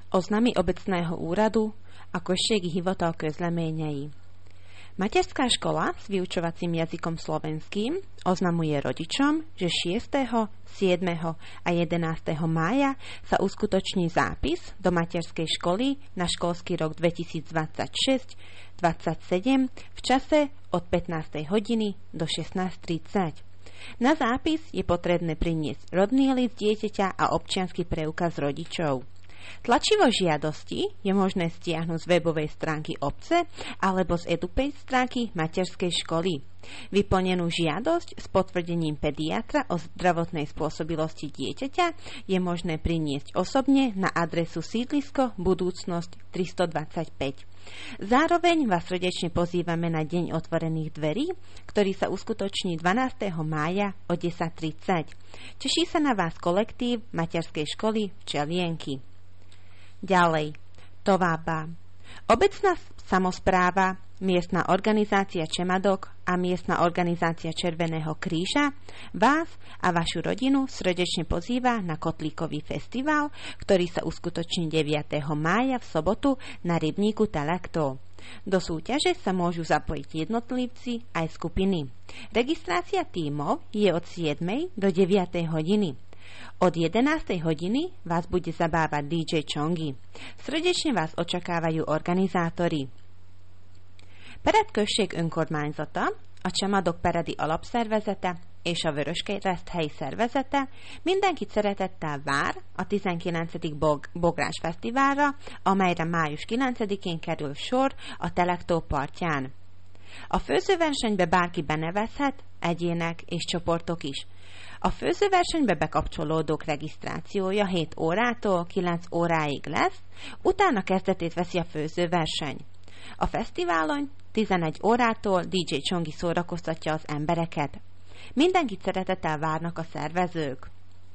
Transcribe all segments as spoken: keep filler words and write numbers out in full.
Oznámy obecného úradu a koščík života o közleményei. Materská škola s vyučovacím jazykom slovenským oznamuje rodičom, že šiesteho, siedmeho a jedenásteho mája sa uskutoční zápis do materskej školy na školský rok dvetisícdvadsaťšesť dvadsaťsedem v čase od pätnástej hodiny do šestnásť tridsať. Na zápis je potrebné priniesť rodný list dieťaťa a občiansky preukaz rodičov. Tlačivo žiadosti je možné stiahnuť z webovej stránky obce alebo z EduPage stránky materskej školy. Vyplnenú žiadosť s potvrdením pediatra o zdravotnej spôsobilosti dieťaťa je možné priniesť osobne na adresu sídlisko Budúcnosť tristodvadsaťpäť. Zároveň vás srdečne pozývame na Deň otvorených dverí, ktorý sa uskutoční dvanásteho mája o desať tridsať. Teší sa na vás kolektív materskej školy Včelienky. Ďalej, Továba. Obecná samospráva, miestna organizácia Čemadok a miestna organizácia Červeného kríža vás a vašu rodinu srdečne pozýva na Kotlíkový festival, ktorý sa uskutoční deviateho mája v sobotu na rybníku Talaktov. Do súťaže sa môžu zapojiť jednotlivci aj skupiny. Registrácia tímov je od siedmej do deviatej hodiny. Od jedenástej hodiny vás bude zabávať dý džej Chongi. Srdečne vás očakávajú organizátori. Perett község önkormányzata, a Csemadok Peredi Alapszervezete és a Vöröskereszt helyi szervezete mindenkit szeretettel vár a tizenkilencedik Bog- Bográs Fesztiválra, amelyre május kilencedikén kerül sor a Telektó partján. A főzőversenybe bárki benevezhet, egyének és csoportok is. A főzőversenybe bekapcsolódók regisztrációja hét órától kilenc óráig lesz, utána kezdetét veszi a főzőverseny. A fesztiválon tizenegy órától dí džej Chongi szórakoztatja az embereket. Mindenkit szeretettel várnak a szervezők.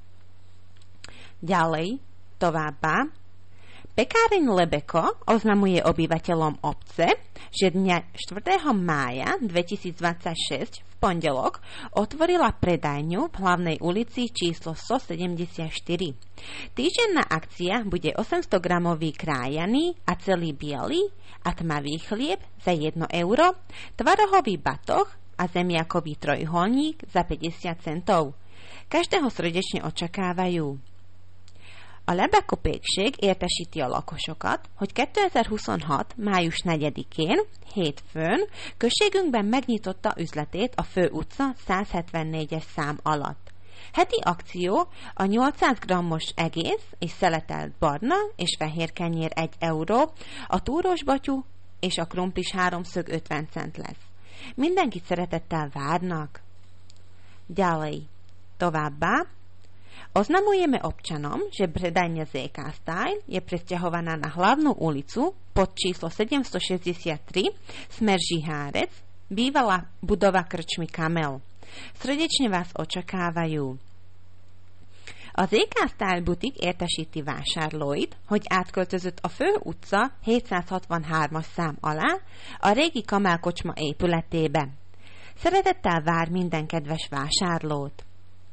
Ďalej, továbbá, Pekáreň Lebeko oznamuje obyvateľom obce, že dňa štvrtého mája dvetisícdvadsaťšesť v pondelok otvorila predajňu v hlavnej ulici číslo stosedemdesiatštyri. Týždenná akcia bude osemstogramový krájaný a celý biely a tmavý chlieb za jedno euro, tvarohový batoh a zemiakový trojholník za päťdesiat centov. Každého srdečne očakávajú. A Lebeko pékség értesíti a lakosokat, hogy kétezer-huszonhat. május negyedikén, hétfőn, községünkben megnyitotta üzletét a Fő utca százhetvennégyes szám alatt. Heti akció a nyolcszáz grammos egész és szeletelt barna és fehér kenyér egy euró, a túros batyú és a krumplis háromszög ötven cent lesz. Mindenkit szeretettel várnak. Ďalej, továbbá, oznamujeme občanom, že predajňa zé ká Style je presťahovaná na hlavnú ulicu pod číslo sedemstošesťdesiattri smer Žihárec, bývalá budova krčmy Kamel. Srdečne vás očakávajú. A zé ká Style butik értesíti vásárlóit, hogy átköltözött a Fő utca hétszázhatvanhármas szám alá a régi Kamel kocsma épületébe. Szeretettel vár minden kedves vásárlót.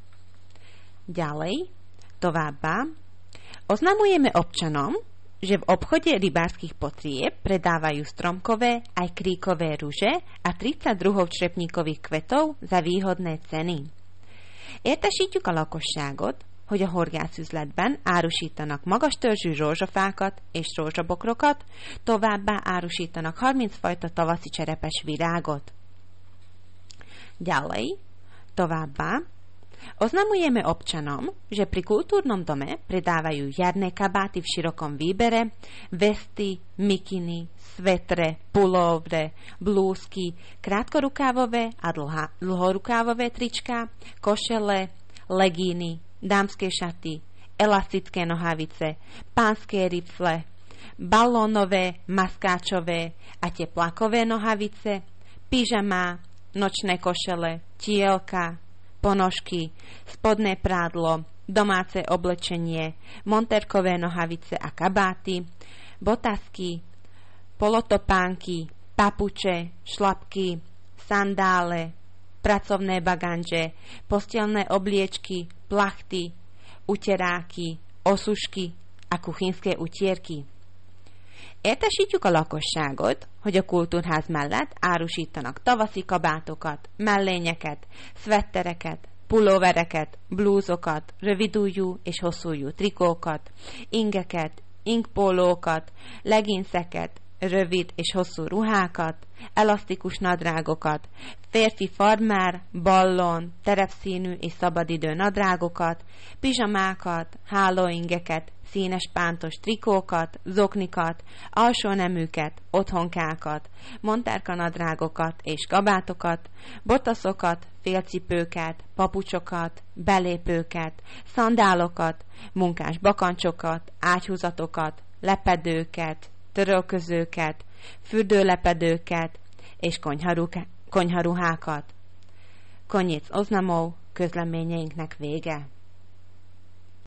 Ďalej, továbbá, oznamujeme občanom, že v obchode rybárskych potrieb predávajú stromkové aj kríkové ruže a tridsať druhov črepníkových kvetov za výhodné ceny. Értesítjük a lakosságot, hogy a horgászüzletben árusítanak magas törzsű rózsafákat és rózsabokrokat, továbbá árusítanak harminc fajta tavaszi cserepes virágot. Ďalej, továbbá, oznamujeme občanom, že pri kultúrnom dome predávajú jarné kabáty v širokom výbere, vesty, mikiny, svetre, pulovre, blúzky, krátkorukávové a dlhá, dlhorukávové trička, košele, legíny, dámske šaty, elastické nohavice, pánske rifle, balónové, maskáčové a teplákové nohavice, pyžamá, nočné košele, tielka, ponožky, spodné prádlo, domáce oblečenie, monterkové nohavice a kabáty, botasky, polotopánky, papuče, šlapky, sandále, pracovné baganže, postelné obliečky, plachty, uteráky, osušky a kuchinské utierky. Értesítjük a lakosságot, hogy a kultúrház mellett árusítanak tavaszi kabátokat, mellényeket, szvettereket, pulóvereket, blúzokat, rövidujjú és hosszújú trikókat, ingeket, ingpólókat, leginszeket, rövid és hosszú ruhákat, elasztikus nadrágokat, férfi farmer, ballon, terepszínű és szabadidő nadrágokat, pizsamákat, hálóingeket, színes pántos trikókat, zoknikat, alsóneműket, otthonkákat, montárka nadrágokat és kabátokat, botaszokat, félcipőket, papucsokat, belépőket, szandálokat, munkás bakancsokat, ágyhúzatokat, lepedőket, törölközőket, fürdőlepedőket és konyharuhákat. Konyic Oznamov, közleményeinknek vége.